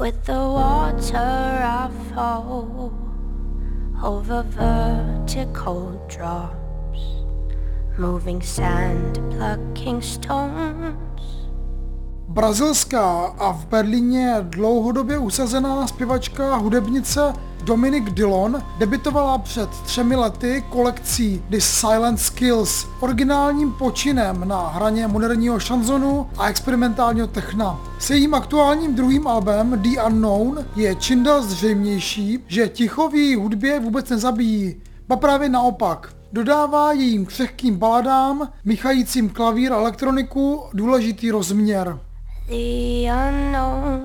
With the water I fall over vertical drops, moving sand, plucking stones. Brazilská a v Berlíně dlouhodobě usazená zpěvačka a hudebnice Dominique Dillon debitovala před 3 lety kolekcí The Silent Skills, originálním počinem na hraně moderního šanzonu a experimentálního techna. S jejím aktuálním druhým albem The Unknown je čím dál zřejmější, že ticho v její hudbě vůbec nezabíjí, ba právě naopak. Dodává jejím křehkým baladám, míchajícím klavír a elektroniku důležitý rozměr. The unknown.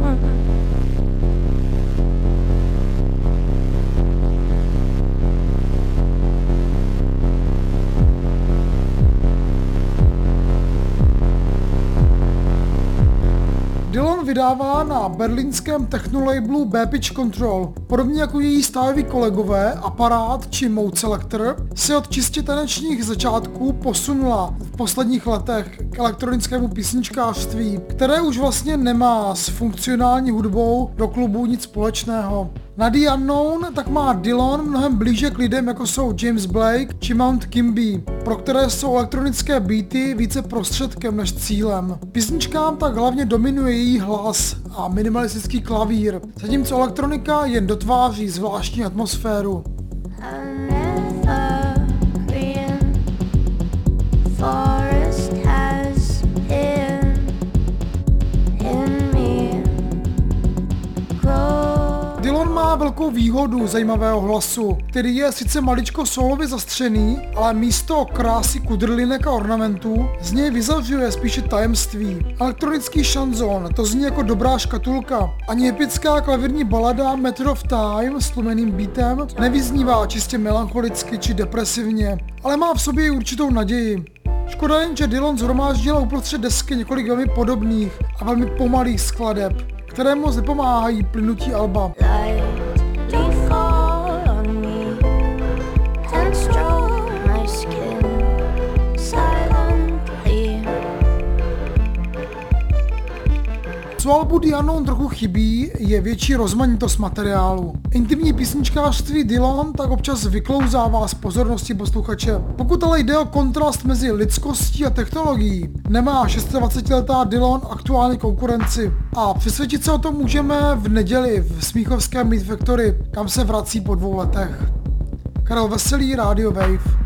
Dillon vydává na berlínském technolabelu B-Pitch Control. Podobně jako její stájoví kolegové Aparát či Mode Selector se od čistě tanečních začátků posunula v posledních letech k elektronickému písničkářství, které už vlastně nemá s funkcionální hudbou do klubu nic společného. Na The Unknown tak má Dillon mnohem blíže k lidem jako jsou James Blake či Mount Kimby, pro které jsou elektronické beaty více prostředkem než cílem. Písničkám tak hlavně dominuje její hlas a minimalistický klavír, zatímco elektronika jen dotváří zvláštní atmosféru. Dillon má velkou výhodu zajímavého hlasu, který je sice maličko solově zastřený, ale místo krásy kudrlinek a ornamentů z něj vyzařuje spíše tajemství. Elektronický šanzon to zní jako dobrá škatulka. Ani epická klavírní balada Matter of Time s tlumeným beatem nevyznívá čistě melancholicky či depresivně, ale má v sobě i určitou naději. Škoda jen, že Dillon shromáždila uprostřed desky několik velmi podobných a velmi pomalých skladeb, které moc nepomáhají plynutí alba. Co albu The Unknown trochu chybí, je větší rozmanitost materiálu. Intimní písničkářství Dillon tak občas vyklouzává z pozornosti posluchače. Pokud ale jde o kontrast mezi lidskostí a technologií, nemá 26letá Dillon aktuální konkurenci. A přesvědčit se o tom můžeme v neděli v smíchovském Meat Factory, kam se vrací po 2 letech. Karel Veselý, Radio Wave.